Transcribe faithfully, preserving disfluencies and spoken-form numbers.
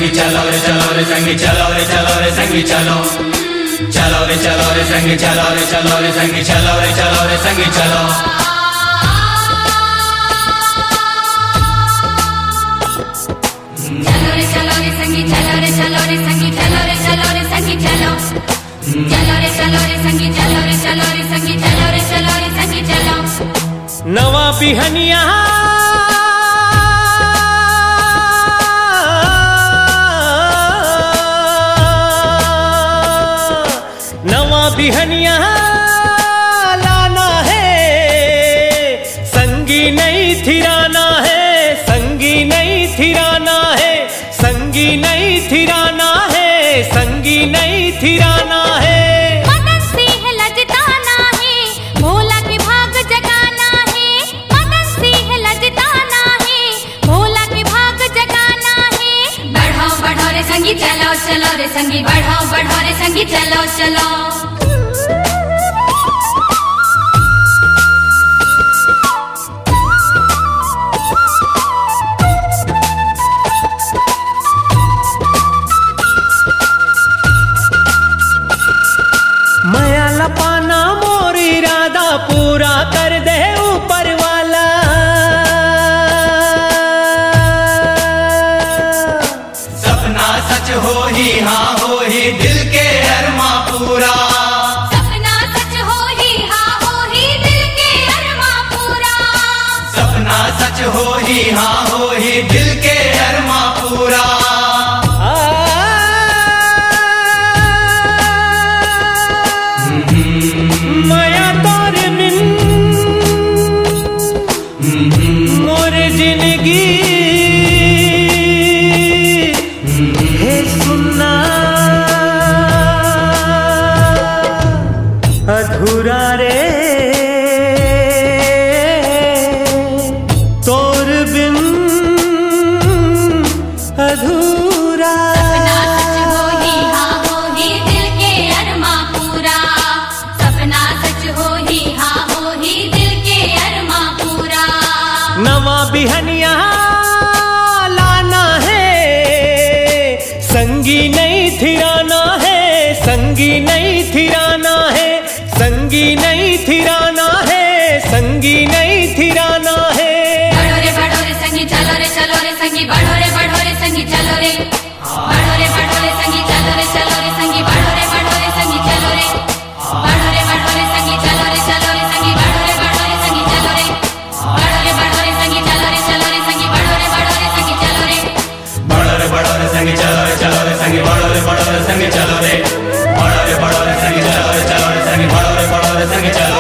संगी चलो रे चलो रे संगी चलो रे चलो रे संगी चलो चलो रे चलो रे संगी चलो रे चलो रे संगी चलो रे चलो रे संगी चलो चलो रे चलो रे संगी चलो रे चलो रे संगी चलो रे चलो रे संगी चलो चलो रे चलो रे संगी चलो रे चलो रे संगी चलो रे चलो रे संगी चलो नवा बिहनिया नवा बिहनिया लाना है संगी नहीं थिराना है संगी नहीं थिराना है संगी नहीं थिराना है संगी नहीं थिराना है मदन सिंह लजताना है भोला के भाग जगाना है मदन सिंह लजताना है भोला के भाग जगाना है बढ़ो बढ़ो रे संगी चलो चलो रे संगी बढ़ो बढ़ो रे संगी चलो चलो पाना मोर इरादा पूरा कर दे ऊपर वाला सपना सच हो ही हाँ हो ही दिल के अरमा पूरा सपना सच हो ही हाँ हो ही दिल के अरमा पूरा सपना सच हो ही हाँ हो ही दिल के अरमा पूरा माया तोर बिन मोर जिंदगी है सुनना अधूरा रे तोर बिन अधूरा नवा बिहनिया लाना है संगी नहीं थिराना है संगी नहीं थिराना है संगी नहीं थिराना है संगी नहीं थिराना है बढ़ो रे बढ़ो रे संगी चलो रे चलो रे संगी बढ़ो रे बढ़ो रे संगी चलो रे बढ़ो रे बढ़ो रे संगी चलो रे चलो रे संगी बढ़ो रे बढ़ो रे संगी चलो रे बढ़ो रे बढ़ो रे संगी चलो रे चलो रे संगी बढ़ो रे बढ़ो रे संगी चलो रे बढ़ो रे बढ़ो रे संगी चलो रे चलो रे संगी बढ़ो रे बढ़ो रे संगी चलो रे बढ़ो रे बढ़ो रे संगी चलो रे चलो रे संगी बढ़ो रे बढ़ो रे संगी चलो रे बढ़ो रे बढ़ो रे संगी चलो रे चलो रे संगी बढ़ो रे बढ़ो रे संगी चलो